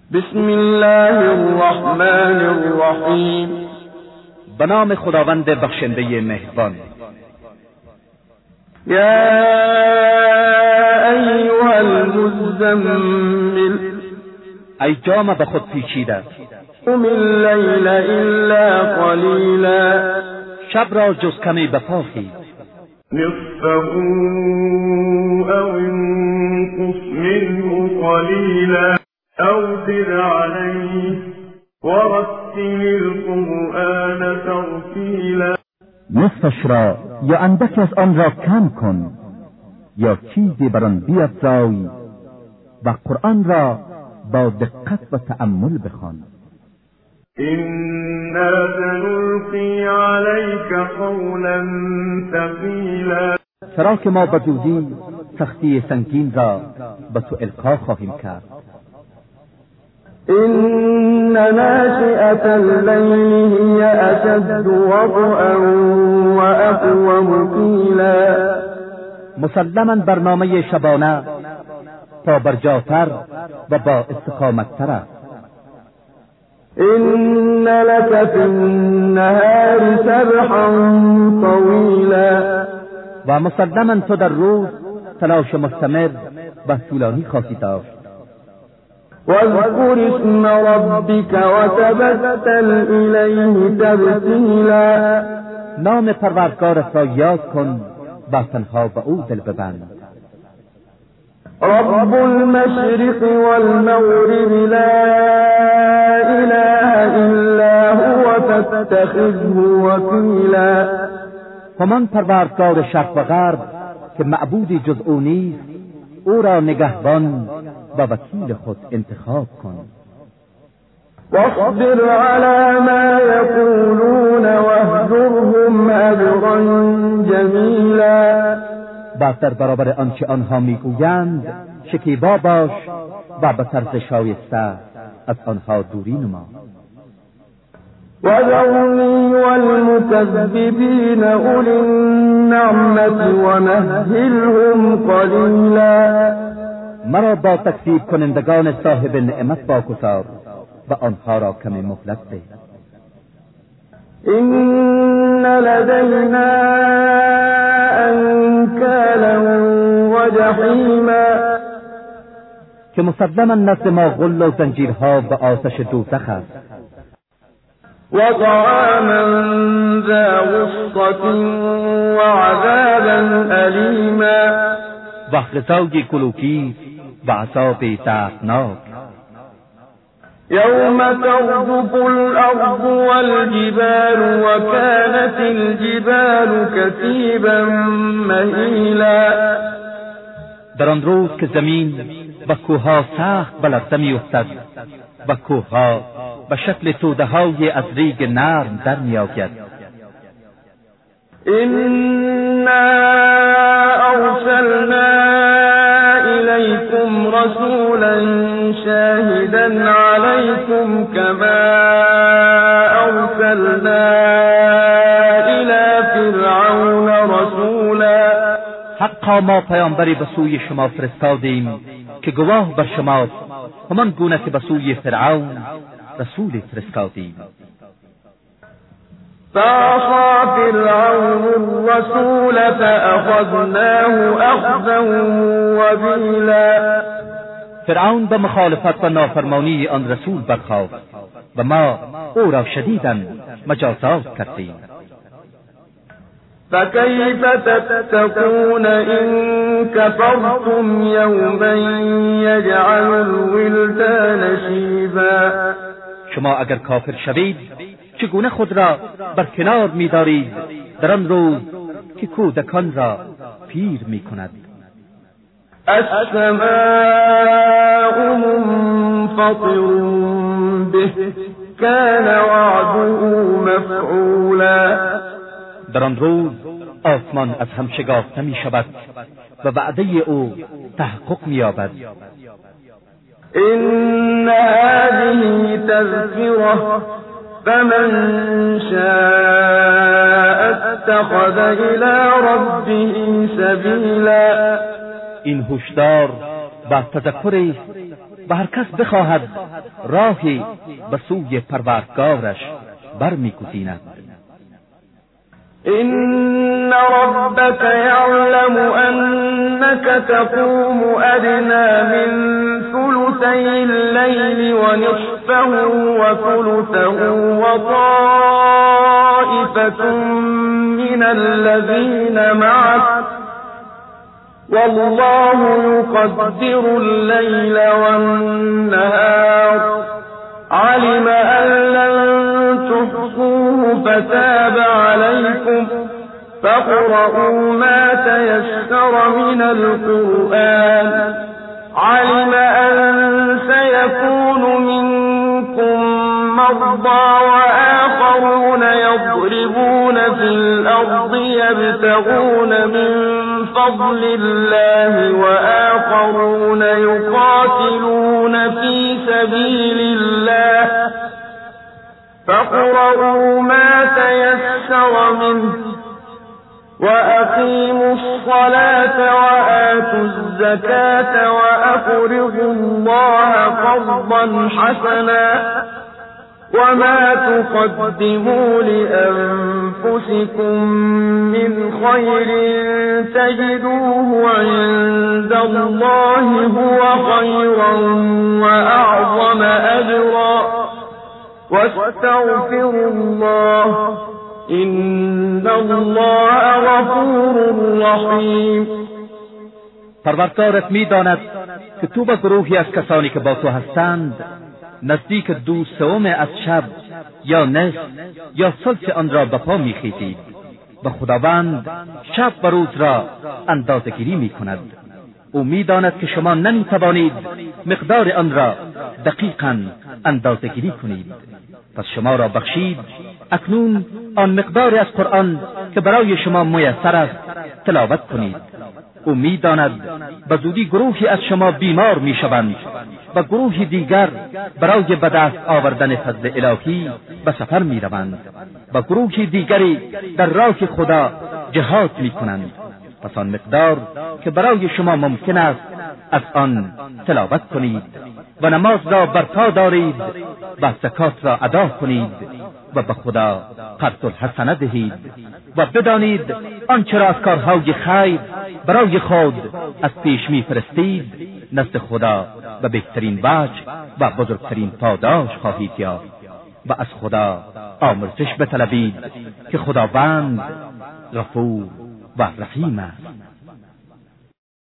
بسم الله الرحمن الرحیم. به نام خداوند بخشنده مهربان. یا ایها المزمل، ای جامه به خود پیچیده، قم اللیل الا قلیلا، شب را جز کمی بپاخیز، نصفه او انقص منه قلیلا او زد علیه ورتل القرآن ترتیلا. نصفش را یا اندک از آن را کم کن یا چیزی بر آن بیفزای و قرآن را با دقت و تأمل بخوان. إنا سنلقي عليك قولا ثقيلا، چرا که ما به زودی سختی سنگین را به تو القا خواهیم کرد. إن ناشئة الليل هي أشد وطئا وأقوم قيلا، مسلماً برنامه شبانه پابرجاتر و با استقامتتر است. إن لك في النهار سبحا طويلا، و مسلماً تو در روز تلاش مستمر و طولانی خواهی داشت. واذكر اسم ربك وتبتل إليه تبتیلا، نام پروردگارت را یاد کن و تنها به او دل ببند. رب المشرق والمغرب لا إله إلا هو فاتخذه وكيلا، همان پروردگار شرق و غرب که معبودی جز او نیست، او را نگهبان و وکیل خود انتخاب کن. واصبر على ما يقولون واهجرهم هجرا جمیلا، و در برابر آنچه آنها میگویند شکیبا باش و به طرز شایسته از آنها دوری نما. وذرني والمكذبين أولي النعمة ومهلهم قلیلا، مرا با تکذیب کنندگان صاحب نعمت واگذار و آنها را کمی مهلت ده. إن لدينا أنكالا وجحيما، که مسلماً نزد ما غل و زنجیرها و آتش دوزخ است. وطعاما ذا غصة وعذابا أليما، و غذای کلوکی و عذاب دردناک. يوم ترجف الأرض والجبال وكانت الجبال كثيبا مهيلا، در آن روز که زمین و کوهها سخت به لرزه می‌افتد و کوهها به شکل توده‌های از ریگ نرم در می‌آید. إنا أرسلنا إليكم رسولا شاهدا عليكم كما أرسلنا إلى فرعون رسولا، حقا ما پیامبری به سوی شما فرستادیم که گواه بر شماست، همان گونه که به سوی فرعون رسول فرستادیم. فعصى فرعون الرسول فأخذناه أخذا وبيلا، فرعون به مخالفت و نافرمانی آن رسول برخاست و ما او را شدیداً مجازات کردیم. فكيف تتقون إن كفرتم يوما يجعل الولدان شيبا، شما اگر کافر شوید چگونه خود را بر کنار می‌دارید در آن روز که کودکان را پیر می‌کند؟ السماء منفطر به كان وعده مفعولا، در آن روز آسمان از هم شکافته می‌شود و وعده او تحقق می‌یابد. إن هذه تذكرة فمن شاء اتخذ إلى ربه سبيلا، این هشدار و تذکر است و هر کس بخواهد راهی به سوی پروردگارش برمی‌گزیند. إن ربك يعلم أنك تقوم أدنى من ثلثي الليل ونصفه وثلثه وطائفة من الذين معك والله يقدر الليل والنهار علم أن لن تحصوه فتاب عليكم فاقرؤوا ما تيسر من القرآن علم أن سيكون منكم مرضى وآخرون يضربون في الأرض يبتغون من فضل الله وآخرون يقاتلون في سبيل الله فاقرؤوا ما تيسر منه وأقيموا الصلاة وآتوا الزكاة وأقرضوا الله قرضا حسنا وما تقدموا لأنفسكم من خير تجدوه عند الله هو خيرا وأعظم أجرا واستغفروا الله إن الله غفور رحیم. پروردگارت می‌داند که تو به گروهی از کسانی که با تو هستند نزدیک 2/3 از شب یا نصف یا ثلث آن را به پا می‌خیزید و خداوند شب و روز را اندازه‌گیری می‌کند. او می‌داند که شما نمی‌توانید مقدار آن را دقیقاً اندازه‌گیری کنید، پس شما را بخشید اکنون آن مقدار از قرآن که برای شما میسر است تلاوت کنید. او می‌داند به زودی گروهی از شما بیمار می‌شوند و گروه دیگر برای به دست آوردن فضل الهی به سفر می‌روند و گروه دیگری در راه خدا جهاد می‌کنند. پس آن مقدار که برای شما ممکن است از آن تلاوت کنید و نماز را برپا دارید و زکات را ادا کنید و به خدا قرض الحسنه دهید و بدانید آنچه را از کارهای خیر برای خود از پیش می‌فرستید نزد خدا به بهترین وجه و بزرگترین پاداش خواهید یافت و از خدا آمرزش بطلبید که خداوند غفور و رحیم است.